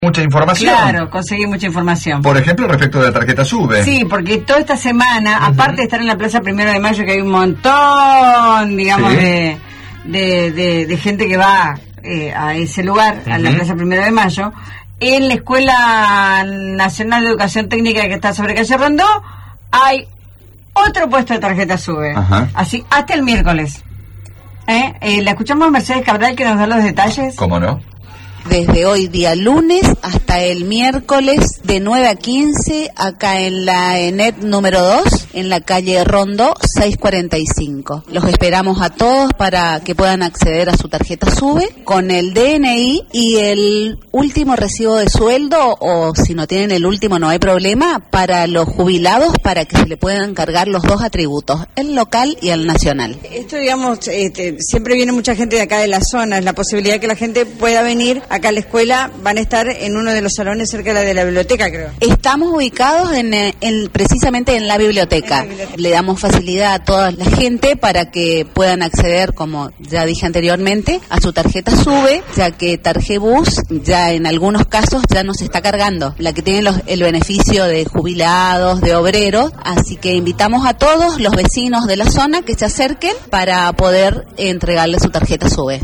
Mucha información. Claro, conseguí mucha información. Por ejemplo, respecto de la tarjeta SUBE. Sí, porque toda esta semana, aparte de estar en la Plaza 1 de Mayo, que hay un montón, digamos, de gente que va a ese lugar, a la Plaza 1 de Mayo, en la Escuela Nacional de Educación Técnica que está sobre calle Rondó, hay otro puesto de tarjeta SUBE. Así, hasta el miércoles. La escuchamos a Mercedes Cabral, que nos da los detalles. ¿Cómo no? Desde hoy día lunes hasta el miércoles de 9 a 15 acá en la ENET número 2 en la calle Rondó 645. Los esperamos a todos para que puedan acceder a su tarjeta SUBE con el DNI y el último recibo de sueldo, o si no tienen el último no hay problema, para los jubilados, para que se le puedan cargar los dos atributos, el local y el nacional. Esto, digamos, siempre viene mucha gente de acá de la zona, es la posibilidad que la gente pueda venir acá a la escuela. Van a estar en uno de los salones cerca de la biblioteca, creo. Estamos ubicados precisamente en la biblioteca. Le damos facilidad a toda la gente para que puedan acceder, como ya dije anteriormente, a su tarjeta SUBE, ya que Tarjebus ya en algunos casos ya nos está cargando, la que tiene el beneficio de jubilados, de obreros, así que invitamos a todos los vecinos de la zona que se acerquen para poder entregarle su tarjeta SUBE.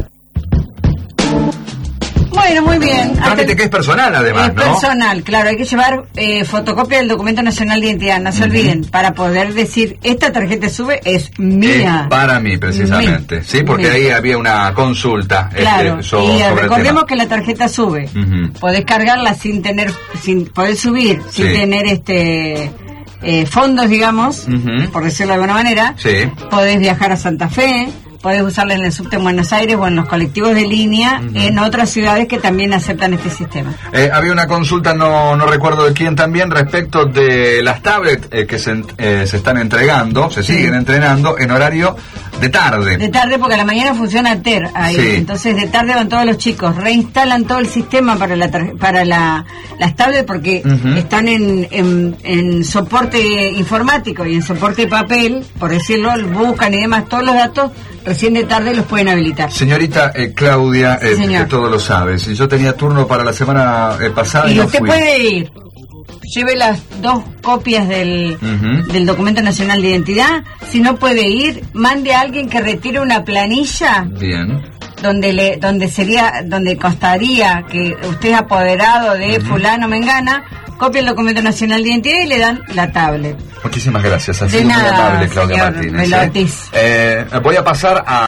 Bueno, muy bien. Trámite que es personal, además, ¿no? Es personal, claro. Hay que llevar fotocopia del documento nacional de identidad, no se olviden, para poder decir, esta tarjeta SUBE es mía. Es para mí, precisamente. Sí, porque ahí había una consulta. Claro, y recordemos que la tarjeta SUBE, podés cargarla podés subir, sin tener fondos, digamos, por decirlo de alguna manera. Sí. Podés viajar a Santa Fe. Podés usarla en el subte en Buenos Aires o en los colectivos de línea en otras ciudades que también aceptan este sistema. Había una consulta, no recuerdo de quién también, respecto de las tablets que se están entregando, se siguen entrenando en horario de tarde. De tarde, porque a la mañana funciona TER ahí. Sí. Entonces de tarde van todos los chicos, reinstalan todo el sistema para las tablets, porque están en soporte informático y en soporte de papel, por decirlo, buscan y demás, todos los datos recién de tarde los pueden habilitar. Señorita Claudia, que todo lo sabe, si yo tenía turno para la semana pasada y no usted fui. Puede ir, lleve las 2 copias del documento nacional de identidad. Si no puede ir, mande a alguien que retire una planilla. Bien. Donde constaría que usted es apoderado de fulano mengana, copia el documento nacional de identidad y le dan la tablet. Muchísimas gracias, ha sido muy amable Claudia Martínez. Voy a pasar a